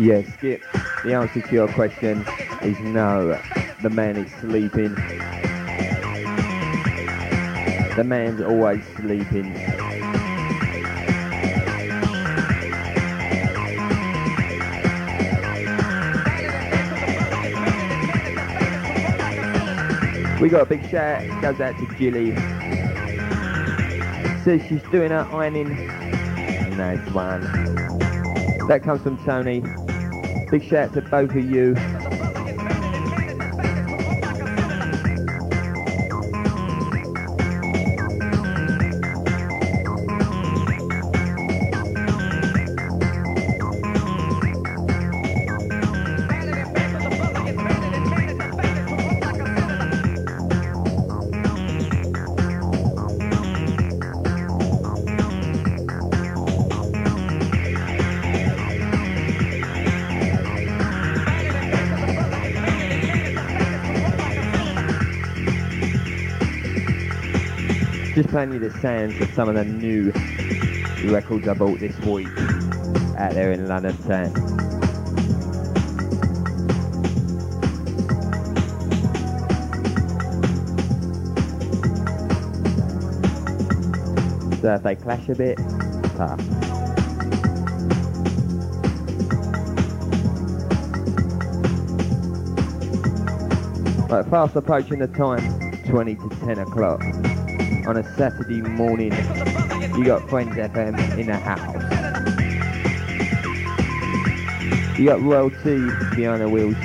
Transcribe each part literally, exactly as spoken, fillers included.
Yeah, Skip, the answer to your question is no. The man is sleeping. The man's always sleeping. We got a big shout, goes out to Gilly. Says she's doing her ironing. Nice one. That comes from Tony. Big shout to both of you. Just playing you the sounds of some of the new records I bought this week out there in London town. So if they clash a bit, tough. Right, fast approaching the time, twenty to ten o'clock. On a Saturday morning, you got Friends F M in the house. You got Royal T behind the wheels.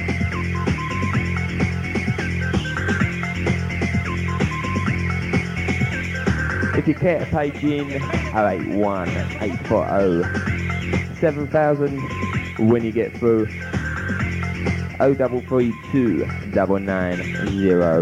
If you care to page in, oh eight one, eight four oh, seven thousand when you get through, oh three three two, nine nine zero.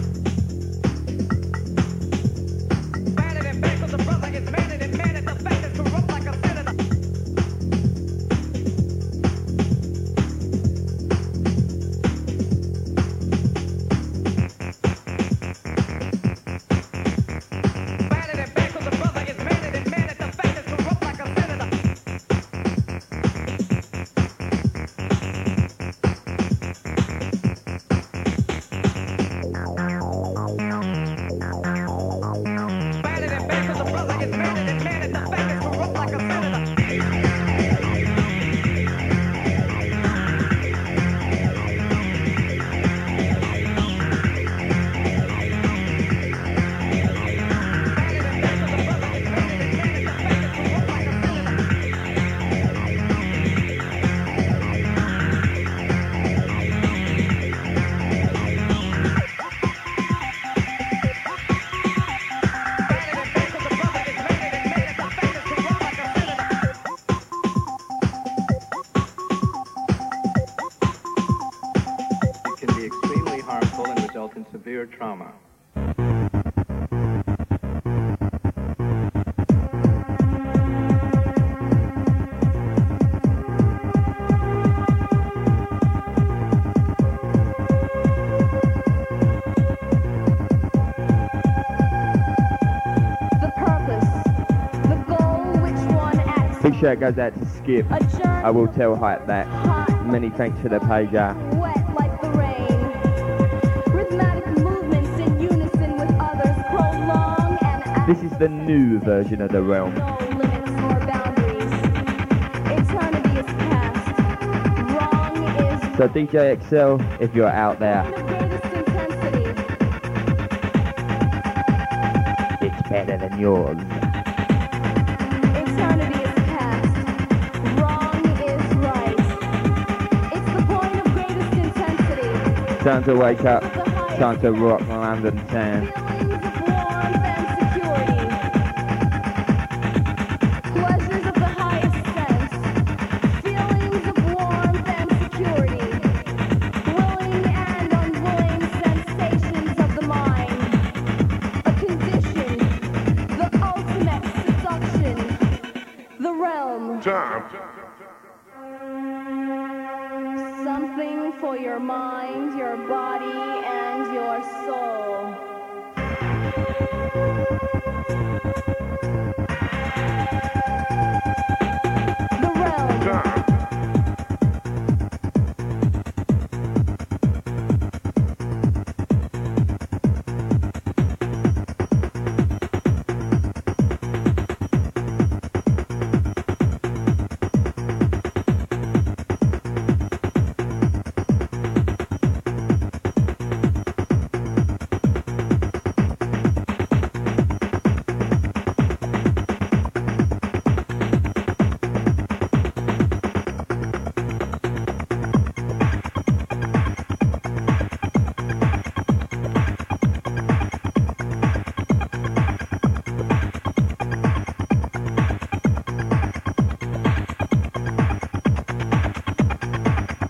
Trauma. Big shout goes out to Skip. I will tell Hype that. Many thanks for the pager. This is the new version of The Realm. So D J X L, if you're out there, it's better than yours. Time to wake up, time to rock London town. Something for your mind, your body, and your soul. The Realm.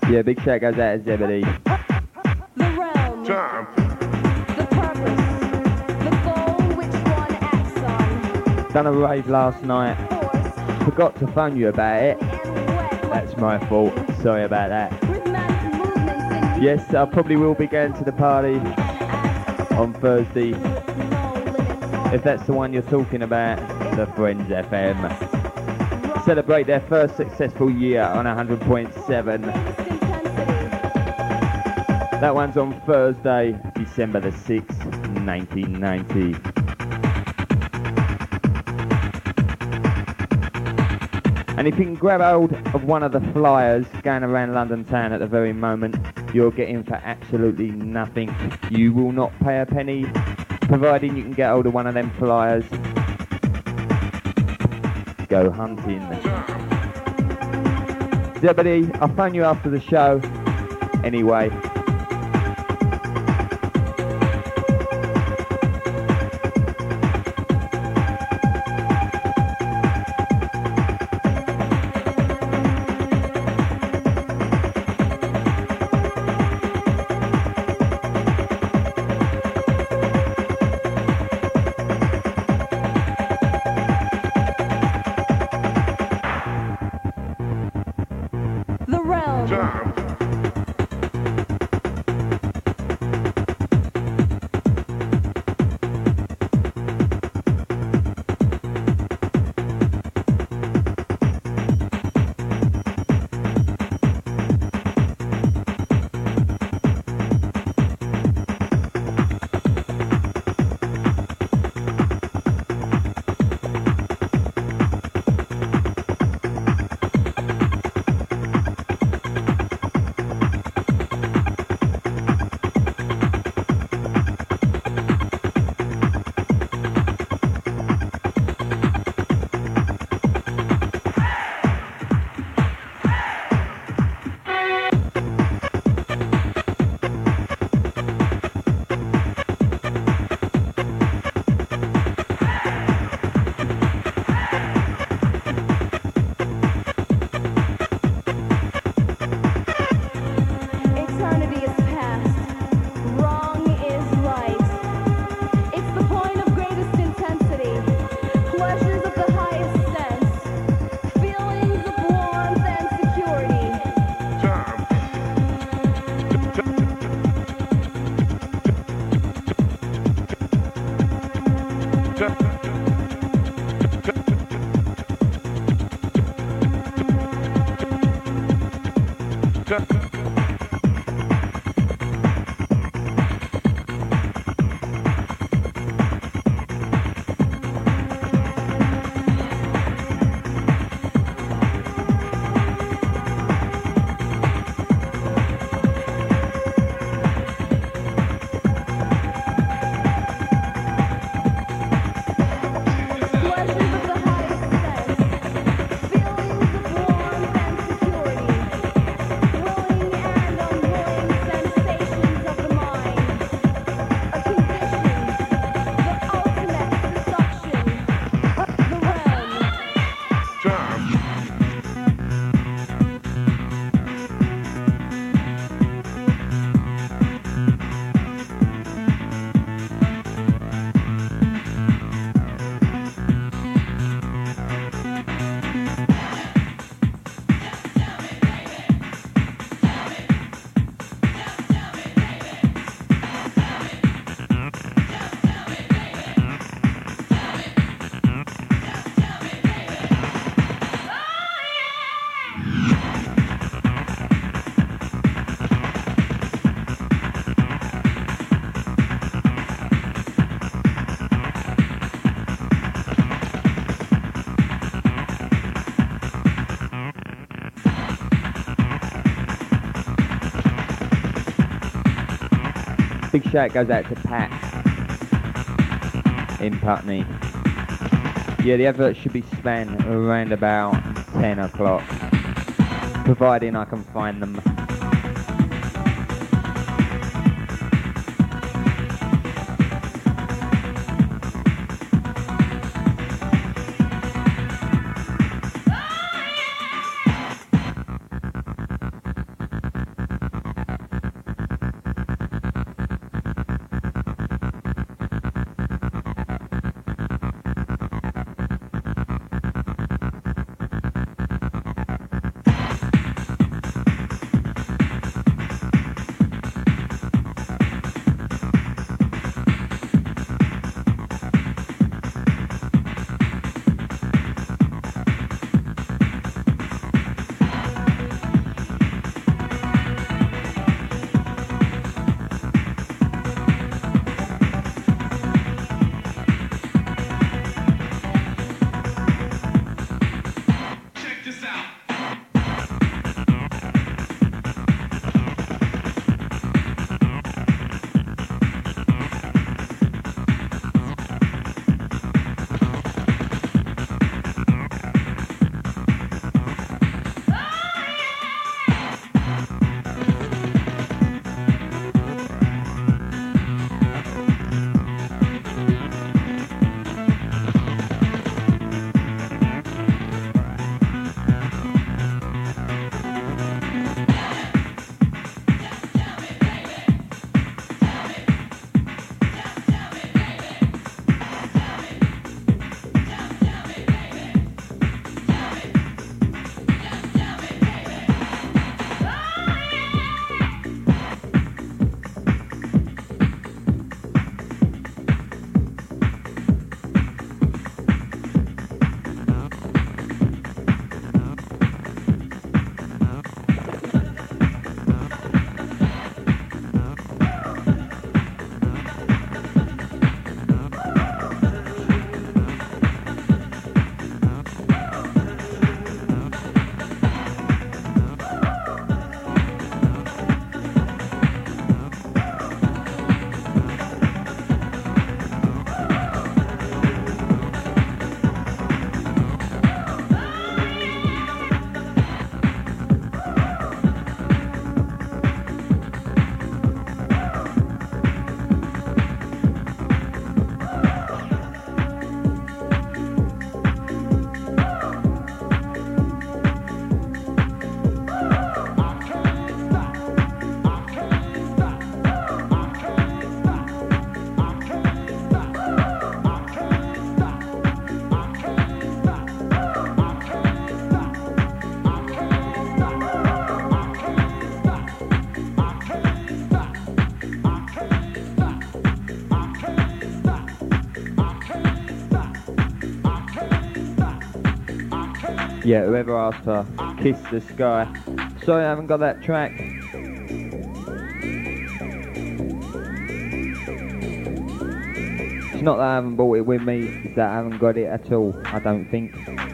Yeah, big shout goes out to Zebedee. The realm. Time. The purpose. The goal which one acts on. Done a rave last night. Force. Forgot to phone you about it. And wet. That's my fault. Sorry about that. Rhythmic movements and Yes, I probably will be going to the party on Thursday. no limits. If that's the one you're talking about, the Friends F M. Celebrate their first successful year on one hundred point seven. That one's on Thursday, December the sixth, nineteen ninety. And if you can grab hold of one of the flyers going around London town at the very moment, you're getting for absolutely nothing. You will not pay a penny, providing you can get hold of one of them flyers. Go hunting. Zebedee, I'll phone you after the show. Anyway. The realm. Time. Eternity is past. Wrong is right. It's the point of greatest intensity. Pleasures of the highest sense. Feelings of warmth and security. Time. Pleasures of the highest sense. Feelings of warmth and security. Willing and unwilling sensations of the mind. A condition. The ultimate seduction. The realm. Time. Big shout goes out to Pat in Putney. Yeah, the advert should be spent around about ten o'clock, providing I can find them. Yeah, whoever asked for Kiss the Sky. Sorry I haven't got that track. It's not that I haven't bought it with me, it's that I haven't got it at all, I don't think.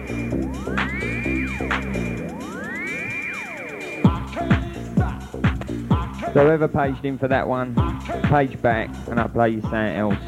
So whoever paged in for that one, page back and I'll play you something else.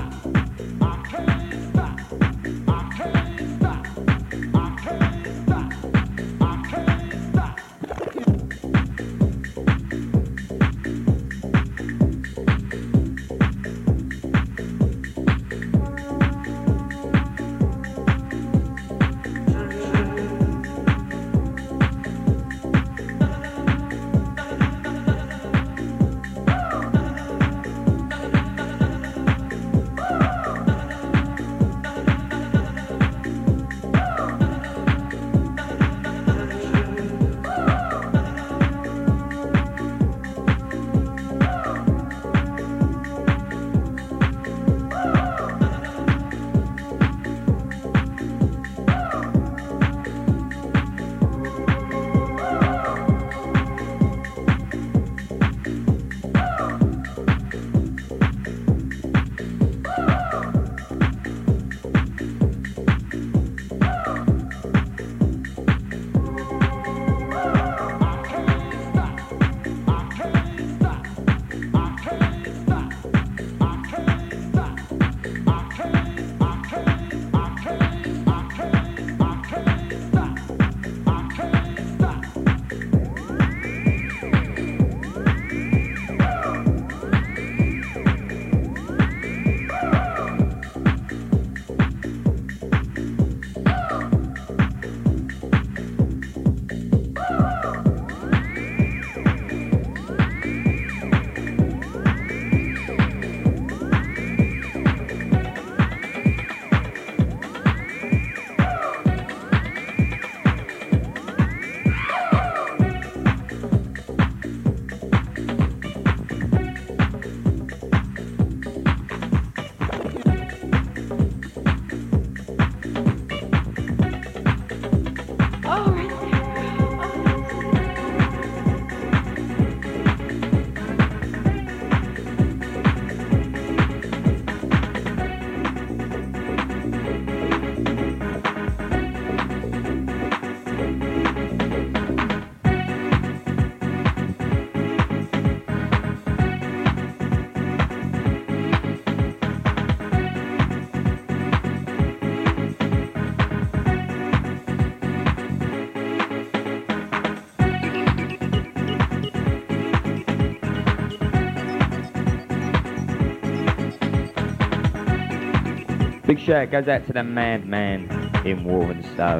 Big shout goes out to the madman in Walthamstow.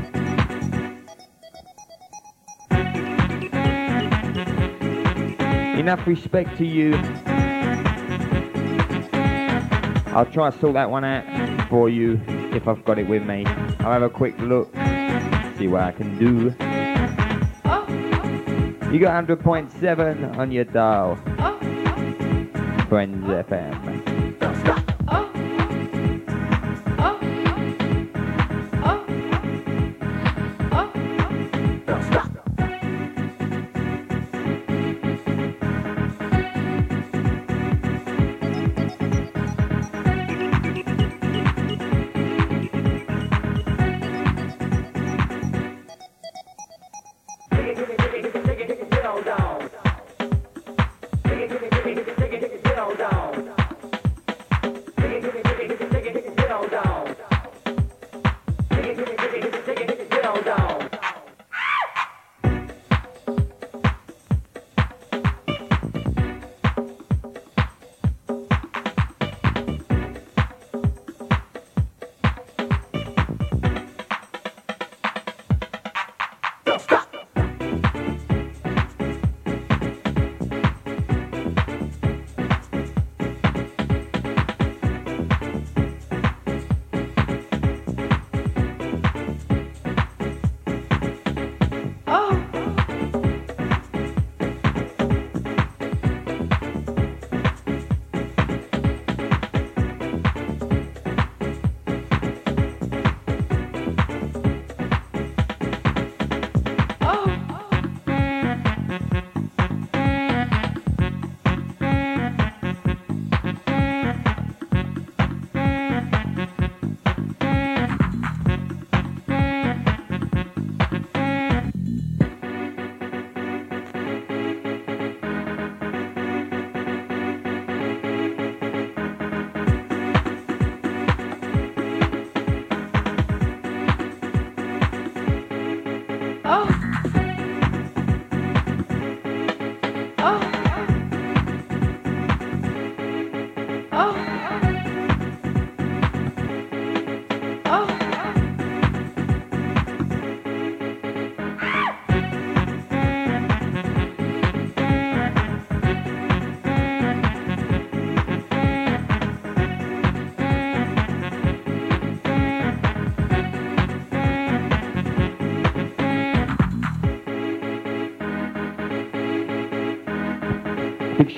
Enough respect to you. I'll try to sort that one out for you if I've got it with me. I'll have a quick look, see what I can do. You got one hundred point seven on your dial. Friends F M.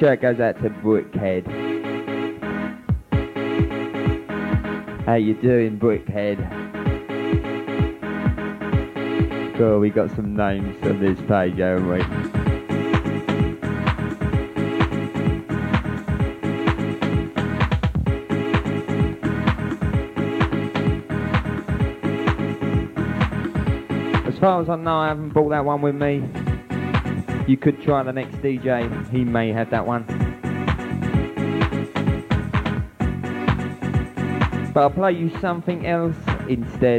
track goes out to Brickhead. How you doing, Brickhead? Cool, we got some names on this page, haven't we? As far as I know, I haven't brought that one with me. You could try the next D J, he may have that one. But I'll play you something else instead.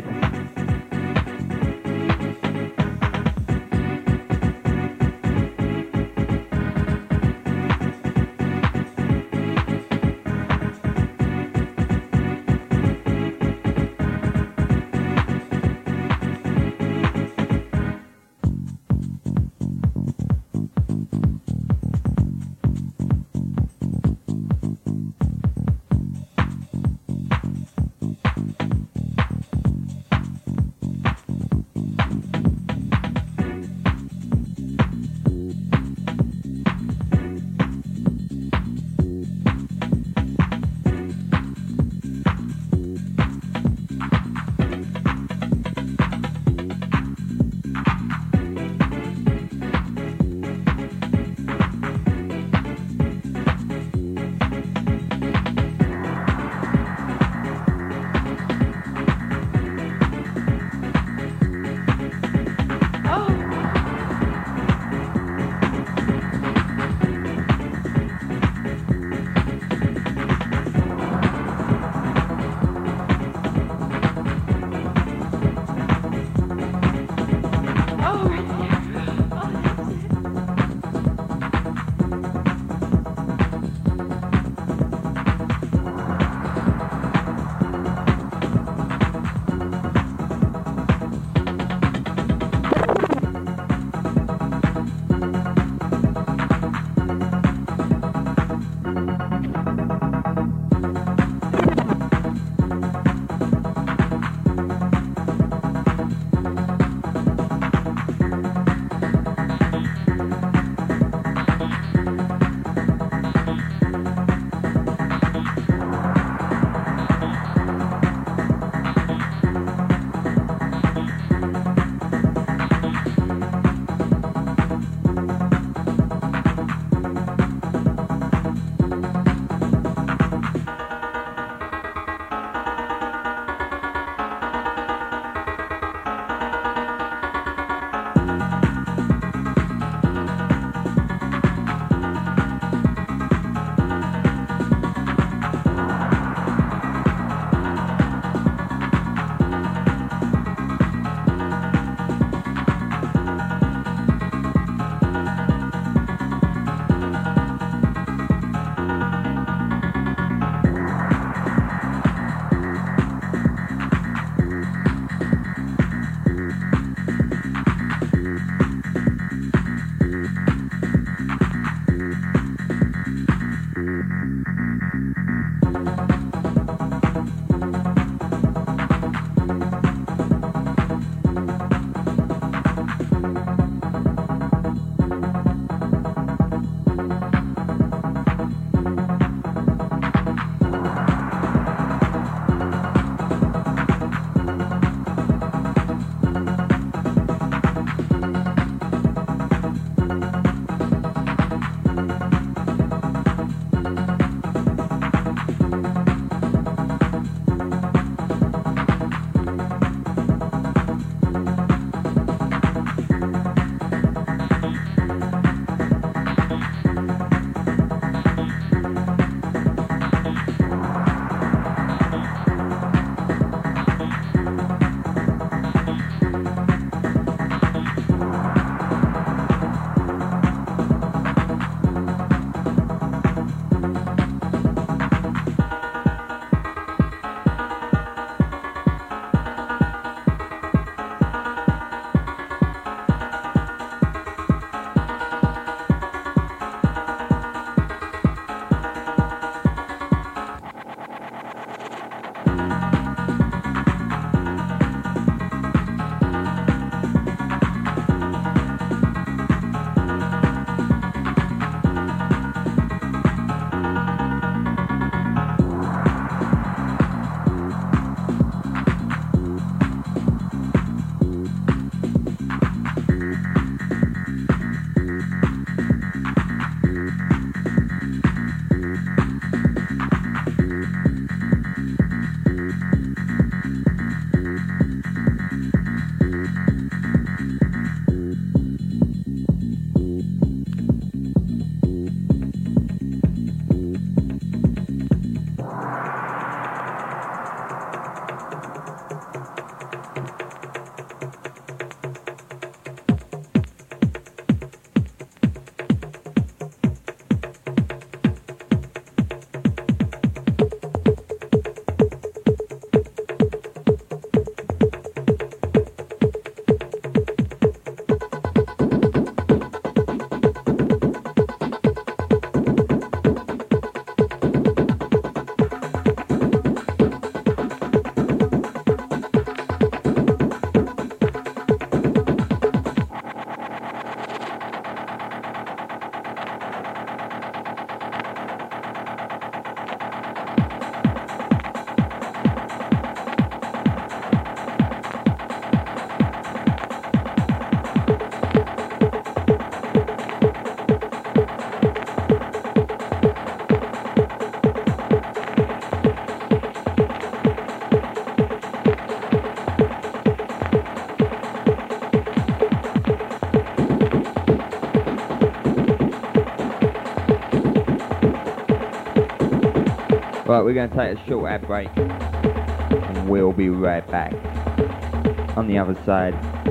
Right, we're going to take a short ad break and we'll be right back on the other side.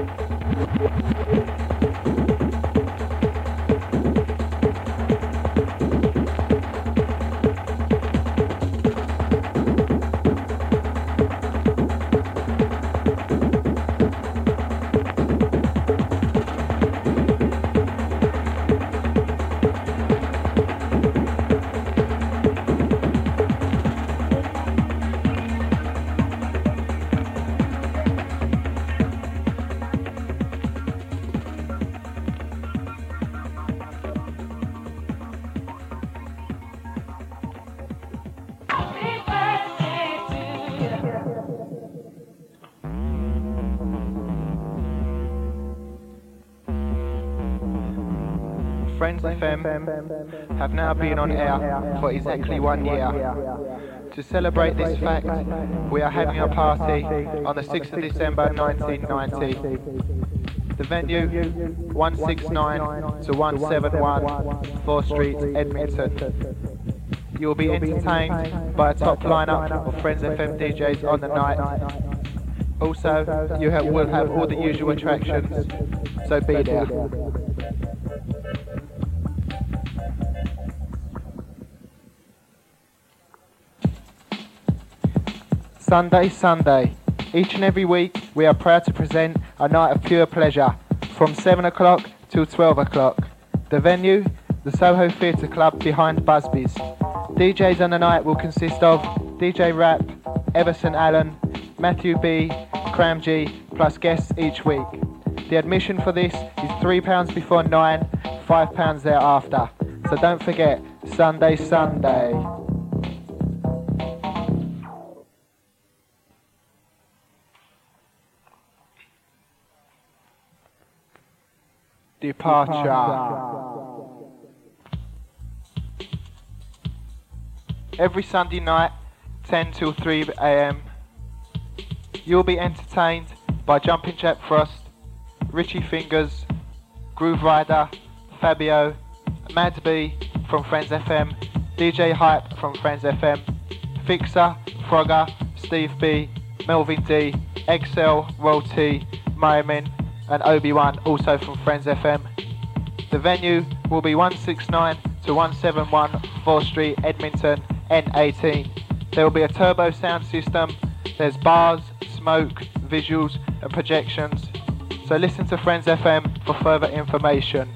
Friends F M have now been on air for exactly one year. To celebrate this fact, we are having a party on the sixth of December nineteen ninety. The venue, one sixty-nine to one seventy-one fourth Street, Edmonton. You will be entertained by a top lineup of Friends F M D Js on the night. Also, you have, will have all the usual attractions, so be there. Sunday, Sunday. Each and every week we are proud to present a night of pure pleasure from seven o'clock till twelve o'clock. The venue, the Soho Theatre Club behind Busby's. D Js on the night will consist of D J Rap, Everson Allen, Matthew B, Cram G, plus guests each week. The admission for this is three pounds before nine, five pounds thereafter. So don't forget, Sunday, Sunday. Departure. Every Sunday night, ten till three a m, you'll be entertained by Jumping Jack Frost, Richie Fingers, Groove Rider, Fabio, Mad B from Friends F M, D J Hype from Friends F M, Fixer, Frogger, Steve B, Melvin D, Excel, Roll T, Myman, and Obi-Wan, also from Friends F M. The venue will be one sixty-nine to one seventy-one fourth Street, Edmonton, N eighteen. There will be a turbo sound system, there's bars, smoke, visuals and projections. So listen to Friends F M for further information.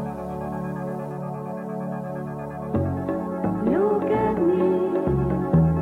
Look at me.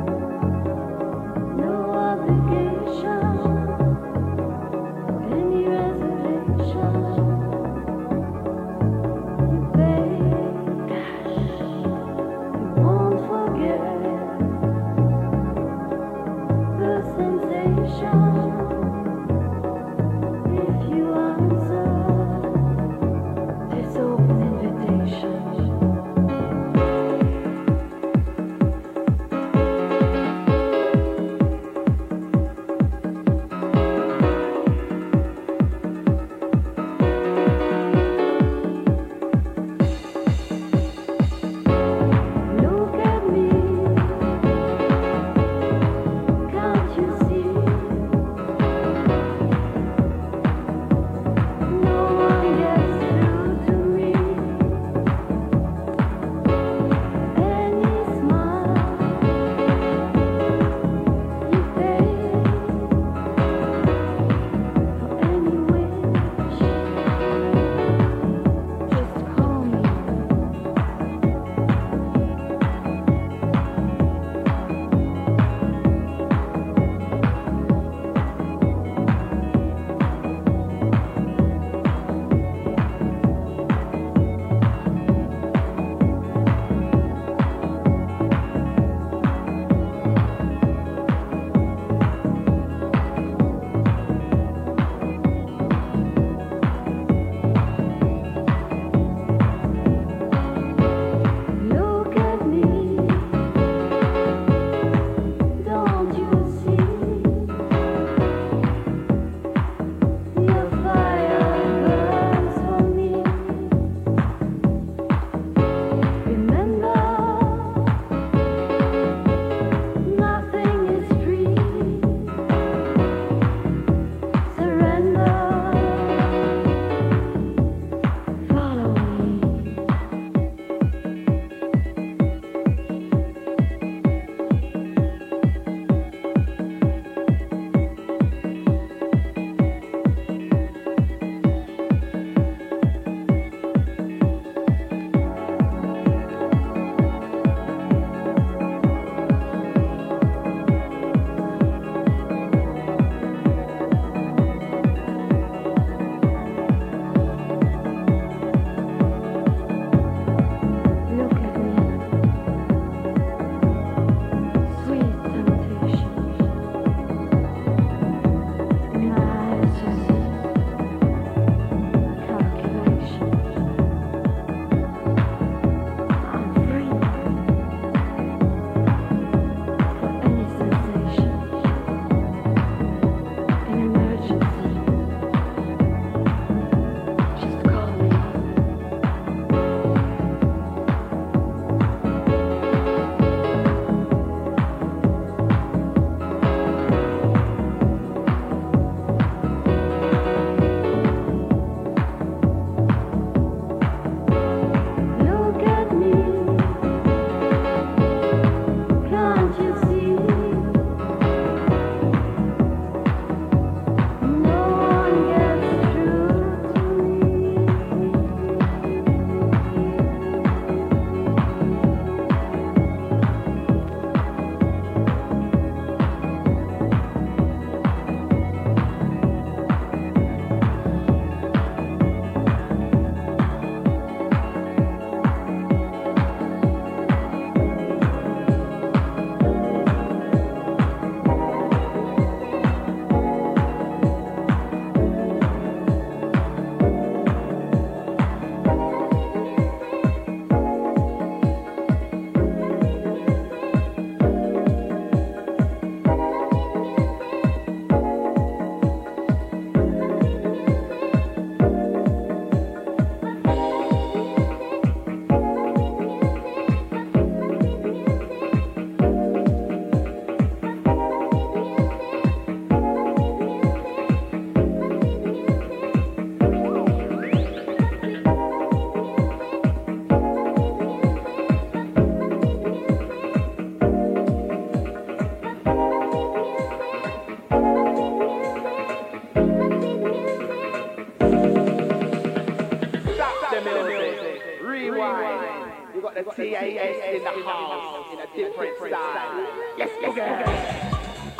the T A S in the house in a different style. Yes, yes, yes.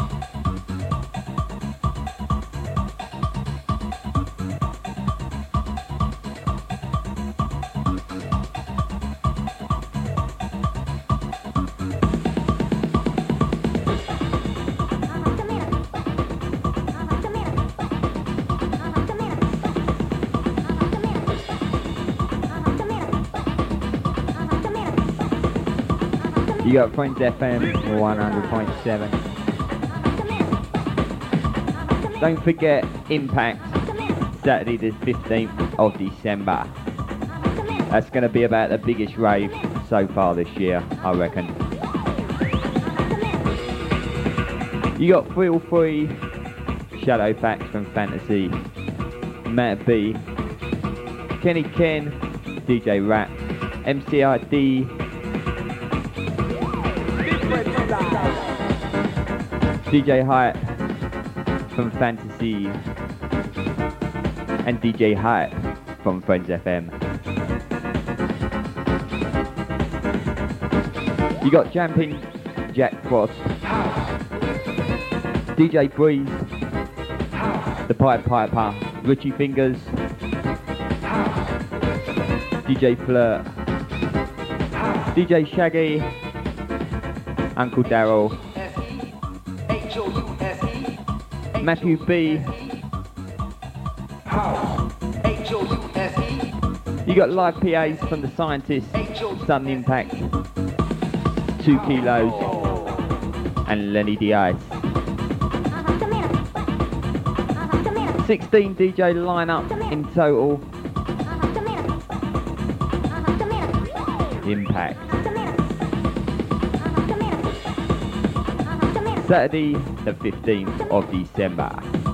You got Friends F M one hundred point seven. Don't forget Impact, Saturday the fifteenth of December. That's going to be about the biggest rave so far this year, I reckon. You got Feel Free, Shadow Facts from Fantasy, Matt B, Kenny Ken, D J Rap, M C I D, D J Hype from Fantasy, and D J Hype from Friends F M. You got Jumping Jack Frost, D J Breeze, The Pipe Piper, Richie Fingers, D J Flirt, D J Shaggy, Uncle Daryl, Matthew B. You got live P As from The Scientists, Sudden Impact, Two Kilos, and Lenny D. Ice. sixteen D J lineup in total. Impact. Saturday the fifteenth of December.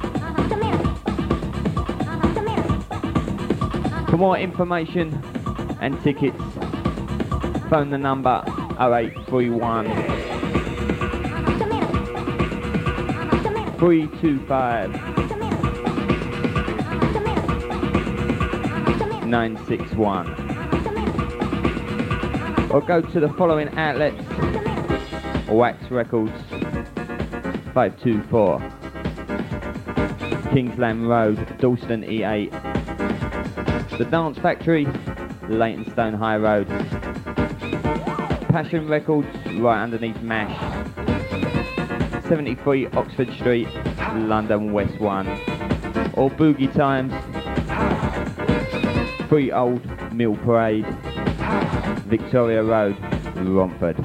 For more information and tickets, phone the number oh eight three one, three two five, nine six one, or go to the following outlets: Wax Records, five two four Kingsland Road, Dalston E eight, The Dance Factory, Leytonstone High Road, Passion Records, right underneath MASH, seventy-three Oxford Street, London West one, or Boogie Times, three Old Mill Parade, Victoria Road, Romford.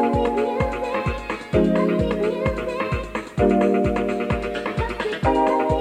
Thank you.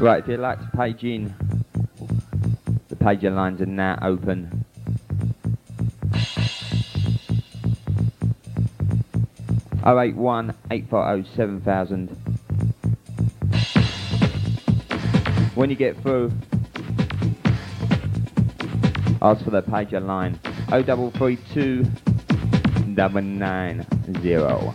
Right, if you'd like to page in, the pager lines are now open. oh eight one, eight four oh, seven thousand. When you get through, ask for the pager line oh double three two double nine zero.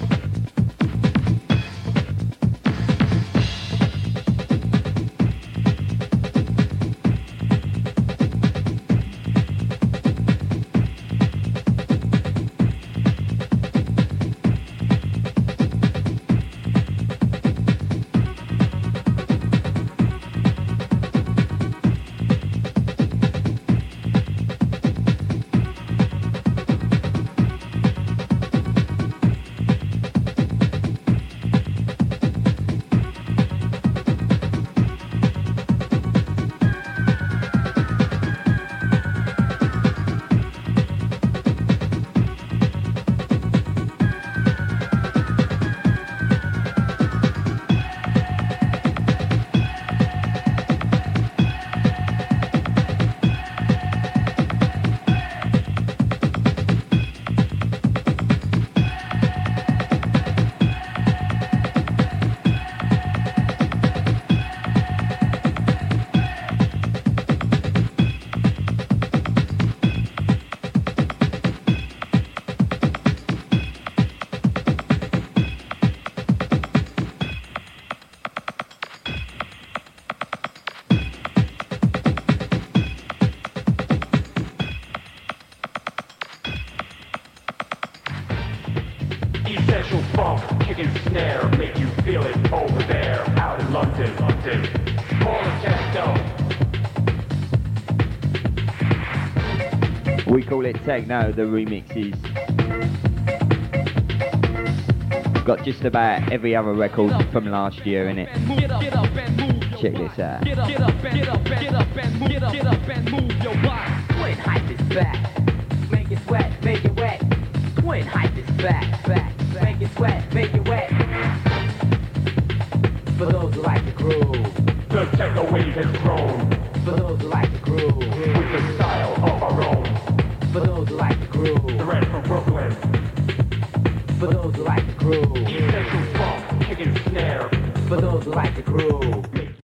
We call it techno, the remixes. Got just about every other record from last year in it. Check this out. Get up, get up, get up, get up and move, get up, get up and move your body. Twin hype is back. Make it sweat, make it wet. Twin hype is back, back. Make it sweat, make it wet. For those who like the groove. The techno wave has grown. For those who like the